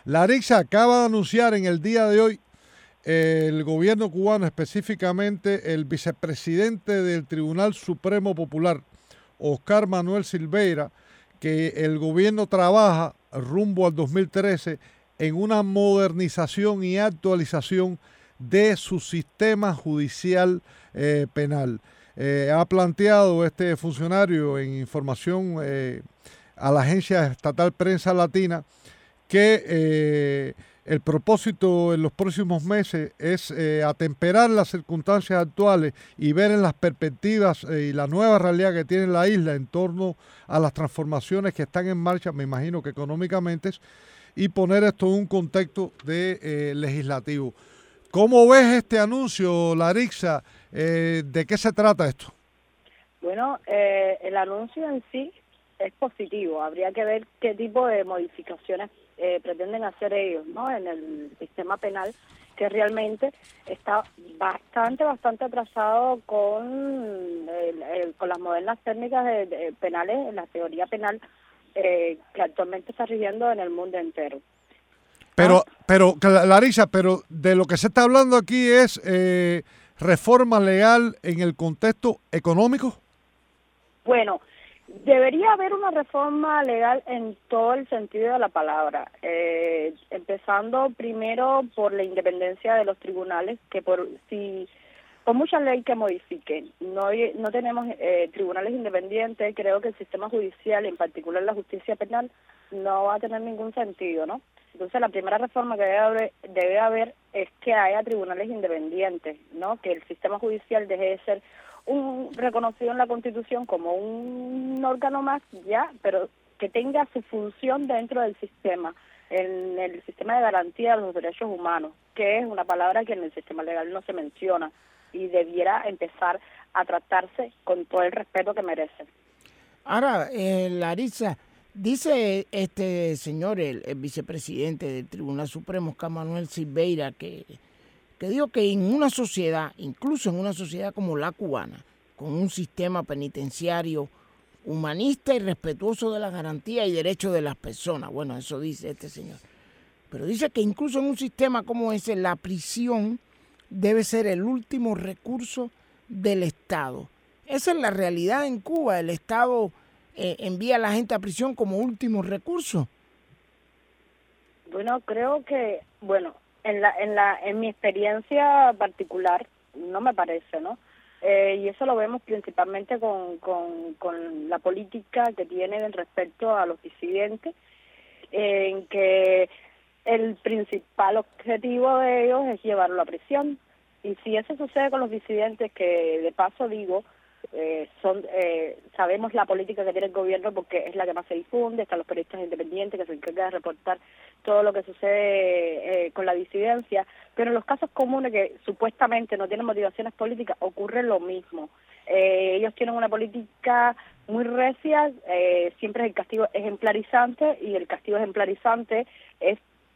Larissa acaba de anunciar en el día de hoy el gobierno cubano, específicamente el vicepresidente del Tribunal Supremo Popular, Oscar Manuel Silveira, que el gobierno trabaja rumbo al 2013 en una modernización y actualización de su sistema judicial penal. Ha planteado este funcionario en información a la agencia estatal Prensa Latina que el propósito en los próximos meses es atemperar las circunstancias actuales y ver en las perspectivas y la nueva realidad que tiene la isla en torno a las transformaciones que están en marcha, me imagino que económicamente, y poner esto en un contexto de legislativo. ¿Cómo ves este anuncio, Larissa? ¿De qué se trata esto? Bueno, el anuncio en sí es positivo. Habría que ver qué tipo de modificaciones pretenden hacer ellos, ¿no? En el sistema penal, que realmente está bastante atrasado con las modernas técnicas penales, la teoría penal que actualmente está rigiendo en el mundo entero. ¿No? Pero, Larissa, pero de lo que se está hablando aquí es reforma legal en el contexto económico. Bueno, debería haber una reforma legal en todo el sentido de la palabra, empezando primero por la independencia de los tribunales, que por mucha ley que modifiquen, no tenemos tribunales independientes. Creo que el sistema judicial, en particular la justicia penal, no va a tener ningún sentido, ¿no? Entonces, la primera reforma que debe haber es que haya tribunales independientes, ¿no? Que el sistema judicial deje de ser reconocido en la Constitución como un órgano más, ya, pero que tenga su función dentro del sistema, en el sistema de garantía de los derechos humanos, que es una palabra que en el sistema legal no se menciona y debiera empezar a tratarse con todo el respeto que merece. Ahora, Larissa, dice este señor, el vicepresidente del Tribunal Supremo, Oscar Manuel Silveira, que dijo que en una sociedad, incluso en una sociedad como la cubana, con un sistema penitenciario humanista y respetuoso de la garantía y derechos de las personas, bueno, eso dice este señor, pero dice que incluso en un sistema como ese, la prisión debe ser el último recurso del Estado. Esa es la realidad en Cuba. El Estado envía a la gente a prisión como último recurso. Bueno, creo que, en mi experiencia particular, no me parece, ¿no? Y eso lo vemos principalmente con la política que tienen respecto a los disidentes, en que el principal objetivo de ellos es llevarlo a prisión. Y si eso sucede con los disidentes, que de paso digo, sabemos la política que tiene el gobierno porque es la que más se difunde, están los periodistas independientes que se encargan de reportar todo lo que sucede con la disidencia, pero en los casos comunes que supuestamente no tienen motivaciones políticas ocurre lo mismo. Ellos tienen una política muy recia, siempre el castigo ejemplarizante, y el castigo ejemplarizante es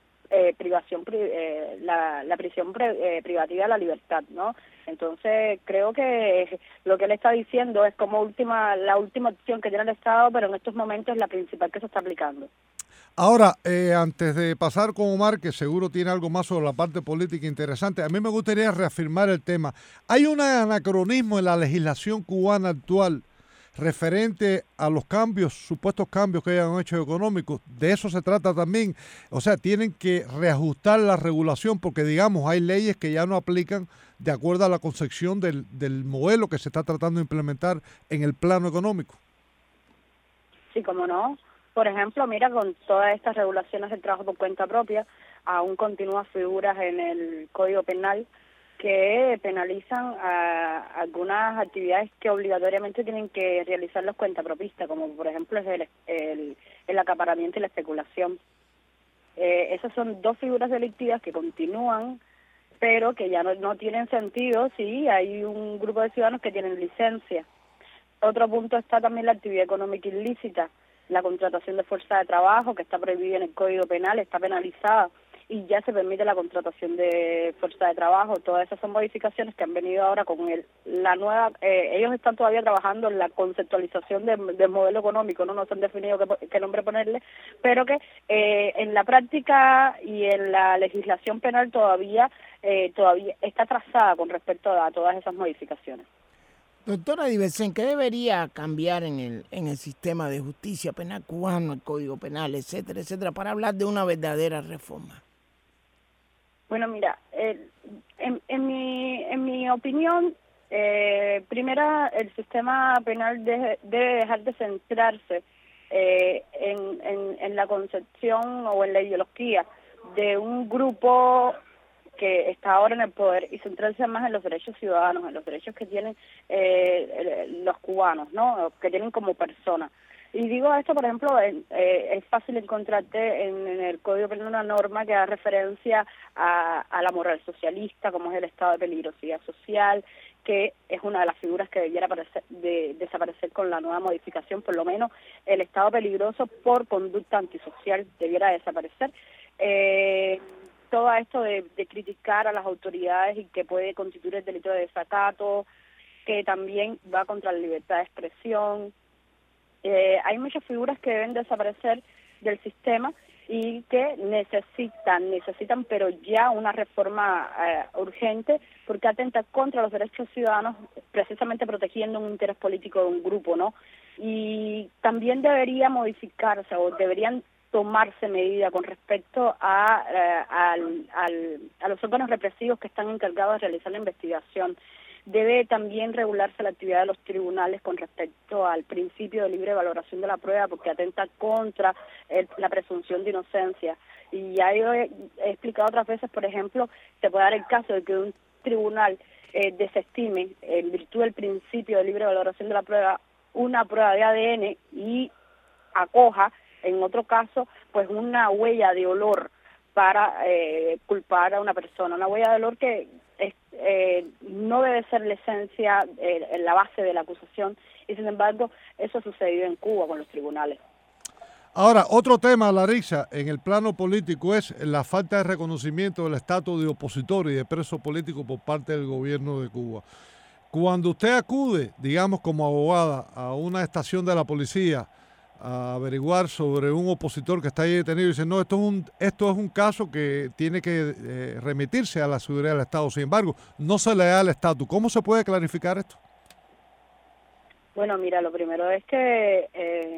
la prisión privativa de la libertad, ¿no? Entonces creo que lo que él está diciendo es como la última opción que tiene el Estado, pero en estos momentos es la principal que se está aplicando. Ahora, antes de pasar con Omar, que seguro tiene algo más sobre la parte política interesante, a mí me gustaría reafirmar el tema. Hay un anacronismo en la legislación cubana actual referente a los cambios, supuestos cambios que hayan hecho económicos. De eso se trata también. O sea, tienen que reajustar la regulación porque, digamos, hay leyes que ya no aplican de acuerdo a la concepción del modelo que se está tratando de implementar en el plano económico. Sí, cómo no. Por ejemplo, mira, con todas estas regulaciones del trabajo por cuenta propia, aún continúan figuras en el Código Penal que penalizan a algunas actividades que obligatoriamente tienen que realizar los cuentapropistas, como por ejemplo es el acaparamiento y la especulación. Esas son dos figuras delictivas que continúan, pero que ya no tienen sentido si hay un grupo de ciudadanos que tienen licencia. Otro punto está también la actividad económica ilícita, la contratación de fuerza de trabajo, que está prohibida en el Código Penal, está penalizada. y ya se permite la contratación de fuerza de trabajo. Todas esas son modificaciones que han venido ahora con la nueva, ellos están todavía trabajando en la conceptualización del modelo económico, no se han definido qué nombre ponerle, pero que en la práctica y en la legislación penal todavía está trazada con respecto a todas esas modificaciones. Doctora Diversen, ¿qué debería cambiar en el sistema de justicia penal cubano, el Código Penal, etcétera, etcétera, para hablar de una verdadera reforma? Bueno, mira, en mi opinión, primero el sistema penal debe dejar de centrarse en la concepción o en la ideología de un grupo que está ahora en el poder y centrarse más en los derechos ciudadanos, en los derechos que tienen los cubanos, ¿no? Que tienen como personas. Y digo esto, por ejemplo, es fácil encontrarte en el Código Penal una norma que da referencia a la moral socialista, como es el estado de peligrosidad social, que es una de las figuras que debiera desaparecer con la nueva modificación. Por lo menos el estado peligroso por conducta antisocial debiera desaparecer. Todo esto de criticar a las autoridades y que puede constituir el delito de desacato, que también va contra la libertad de expresión. Hay muchas figuras que deben desaparecer del sistema y que necesitan pero ya una reforma urgente, porque atenta contra los derechos ciudadanos, precisamente protegiendo un interés político de un grupo, ¿no? Y también debería modificarse o deberían tomarse medidas con respecto a los órganos represivos que están encargados de realizar la investigación. Debe también regularse la actividad de los tribunales con respecto al principio de libre valoración de la prueba, porque atenta contra la presunción de inocencia. Y ya yo he explicado otras veces, por ejemplo, se puede dar el caso de que un tribunal desestime, en virtud del principio de libre valoración de la prueba, una prueba de ADN y acoja, en otro caso, pues una huella de olor para culpar a una persona, una huella de olor que no debe ser la esencia, la base de la acusación, y sin embargo eso ha sucedido en Cuba con los tribunales. Ahora, otro tema, Larissa, en el plano político es la falta de reconocimiento del estatus de opositor y de preso político por parte del gobierno de Cuba. Cuando usted acude, digamos como abogada, a una estación de la policía a averiguar sobre un opositor que está ahí detenido y dice, no, esto es un caso que tiene que remitirse a la seguridad del Estado. Sin embargo, no se le da el estatus. ¿Cómo se puede clarificar esto? Bueno, mira, lo primero es que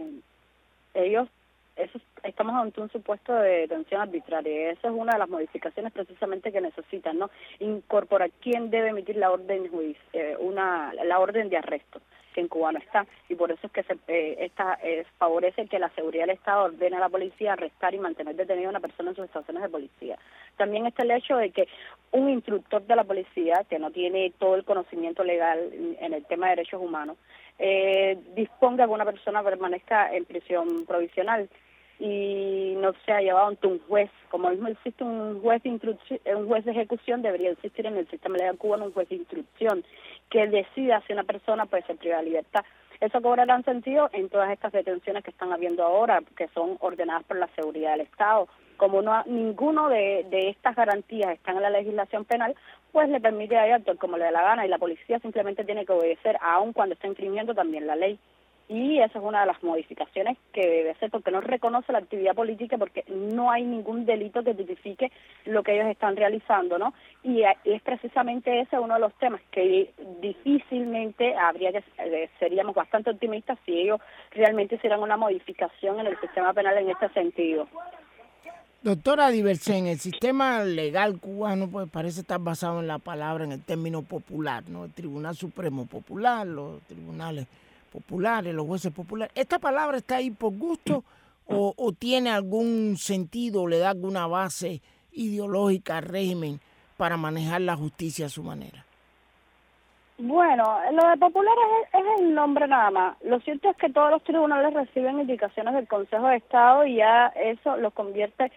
estamos ante un supuesto de detención arbitraria, y esa es una de las modificaciones precisamente que necesitan, ¿no? Incorporar quién debe emitir la orden la orden de arresto, que en Cuba no está, y por eso es que favorece que la seguridad del Estado ordene a la policía arrestar y mantener detenida a una persona en sus estaciones de policía. También está el hecho de que un instructor de la policía, que no tiene todo el conocimiento legal en el tema de derechos humanos, disponga que una persona permanezca en prisión provisional y no se ha llevado ante un juez. Como mismo existe un juez de ejecución, debería existir en el sistema legal cubano un juez de instrucción que decida si una persona puede ser privada de libertad. Eso cobrará sentido en todas estas detenciones que están habiendo ahora, que son ordenadas por la seguridad del Estado. Como ninguno de estas garantías están en la legislación penal, pues le permite a actuar como le da la gana, y la policía simplemente tiene que obedecer, aun cuando está infringiendo también la ley. Y esa es una de las modificaciones que debe ser, porque no reconoce la actividad política, porque no hay ningún delito que tipifique lo que ellos están realizando, ¿no? Y es precisamente ese uno de los temas que difícilmente seríamos bastante optimistas si ellos realmente hicieran una modificación en el sistema penal en este sentido. Doctora Diversen, el sistema legal cubano pues parece estar basado en la palabra, en el término popular, ¿no? El Tribunal Supremo Popular, los tribunales populares, los jueces populares. ¿Esta palabra está ahí por gusto o tiene algún sentido, o le da alguna base ideológica al régimen para manejar la justicia a su manera? Bueno, lo de popular es el nombre nada más. Lo cierto es que todos los tribunales reciben indicaciones del Consejo de Estado y ya eso los convierte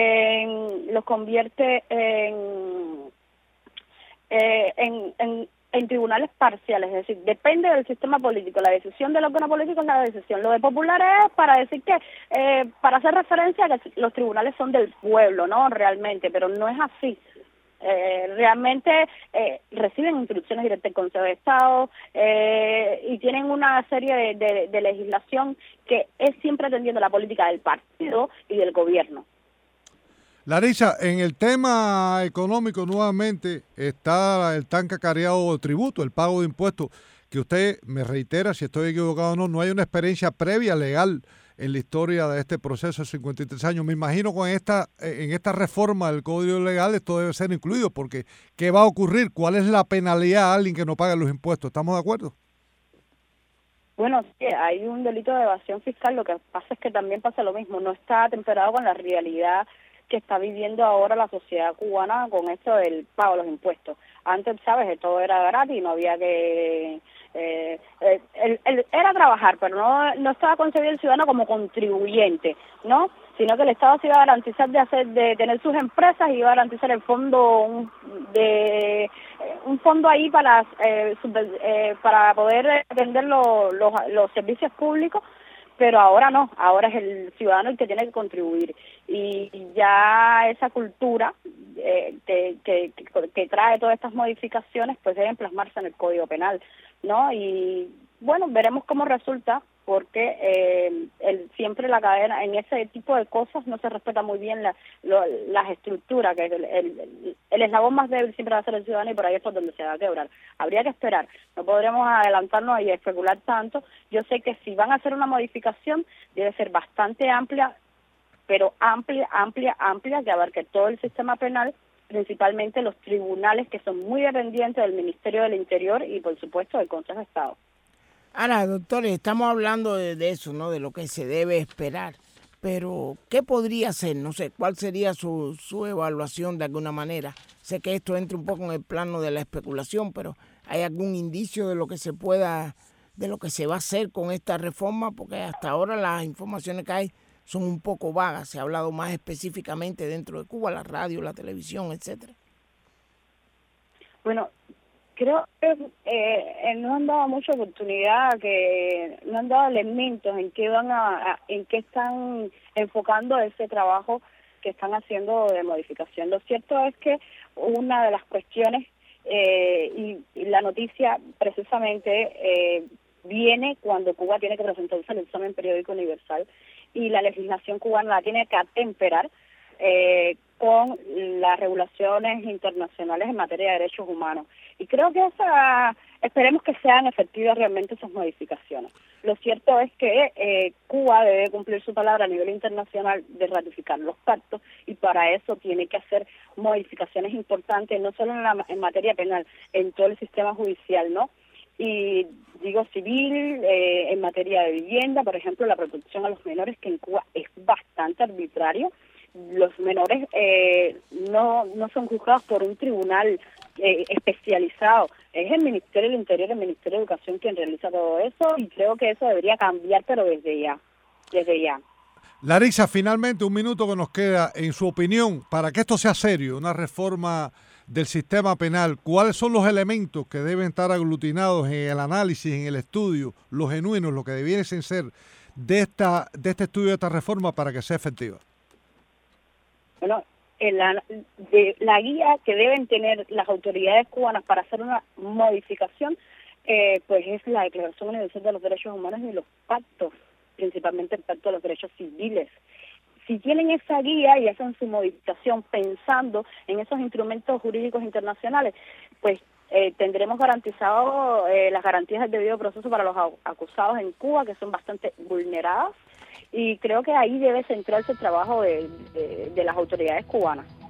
en en tribunales parciales, es decir, depende del sistema político. La decisión del órgano político es la decisión. Lo de popular es para decir que, para hacer referencia a que los tribunales son del pueblo, ¿no? Realmente, pero no es así. Realmente reciben instrucciones directas del Consejo de Estado y tienen una serie de legislación que es siempre atendiendo la política del partido y del gobierno. Larisa, en el tema económico nuevamente está el tan cacareado tributo, el pago de impuestos, que usted me reitera, si estoy equivocado o no, no hay una experiencia previa legal en la historia de este proceso de 53 años. Me imagino con en esta reforma del Código Legal esto debe ser incluido, porque ¿qué va a ocurrir? ¿Cuál es la penalidad a alguien que no paga los impuestos? ¿Estamos de acuerdo? Bueno, sí, hay un delito de evasión fiscal, lo que pasa es que también pasa lo mismo, no está atemperado con la realidad que está viviendo ahora la sociedad cubana con esto del pago de los impuestos. Antes, sabes, todo era gratis, no había que... era trabajar, pero no estaba concebido el ciudadano como contribuyente, ¿no? Sino que el Estado se iba a garantizar de tener sus empresas y iba a garantizar el fondo, un fondo ahí para poder atender los servicios públicos. Pero ahora no, ahora es el ciudadano el que tiene que contribuir y ya esa cultura que trae todas estas modificaciones pues deben plasmarse en el Código Penal, ¿no? Y bueno, veremos cómo resulta, porque siempre la cadena, en ese tipo de cosas no se respeta muy bien las estructuras, que el eslabón más débil siempre va a ser el ciudadano y por ahí es por donde se va a quebrar. Habría que esperar, no podremos adelantarnos y especular tanto. Yo sé que si van a hacer una modificación debe ser bastante amplia, pero amplia, que abarque todo el sistema penal, principalmente los tribunales que son muy dependientes del Ministerio del Interior y por supuesto del Consejo de Estado. Ahora, doctores, estamos hablando de eso, ¿no? De lo que se debe esperar. Pero, ¿qué podría ser? No sé, ¿cuál sería su evaluación de alguna manera? Sé que esto entra un poco en el plano de la especulación, pero ¿hay algún indicio de lo que se va a hacer con esta reforma? Porque hasta ahora las informaciones que hay son un poco vagas. Se ha hablado más específicamente dentro de Cuba, la radio, la televisión, etcétera. Bueno, creo que no han dado mucha oportunidad, que no han dado elementos en qué están enfocando ese trabajo que están haciendo de modificación. Lo cierto es que una de las cuestiones y la noticia precisamente viene cuando Cuba tiene que presentarse al examen periódico universal y la legislación cubana la tiene que atemperar con las regulaciones internacionales en materia de derechos humanos. Y creo que esperemos que sean efectivas realmente esas modificaciones. Lo cierto es que Cuba debe cumplir su palabra a nivel internacional de ratificar los pactos y para eso tiene que hacer modificaciones importantes, no solo en materia penal, en todo el sistema judicial, ¿no? Y digo civil, en materia de vivienda, por ejemplo, la protección a los menores, que en Cuba es bastante arbitrario. Los menores no son juzgados por un tribunal especializado. Es el Ministerio del Interior, el Ministerio de Educación quien realiza todo eso y creo que eso debería cambiar, pero desde ya. Larisa, finalmente un minuto que nos queda. En su opinión, para que esto sea serio, una reforma del sistema penal, ¿cuáles son los elementos que deben estar aglutinados en el análisis, en el estudio, los genuinos, lo que debiesen ser de este estudio, de esta reforma para que sea efectiva? Bueno, la guía que deben tener las autoridades cubanas para hacer una modificación, pues es la Declaración Universal de los Derechos Humanos y los pactos, principalmente el Pacto de los Derechos Civiles. Si tienen esa guía y hacen su modificación pensando en esos instrumentos jurídicos internacionales, pues tendremos garantizado las garantías del debido proceso para los acusados en Cuba, que son bastante vulneradas, y creo que ahí debe centrarse el trabajo de las autoridades cubanas.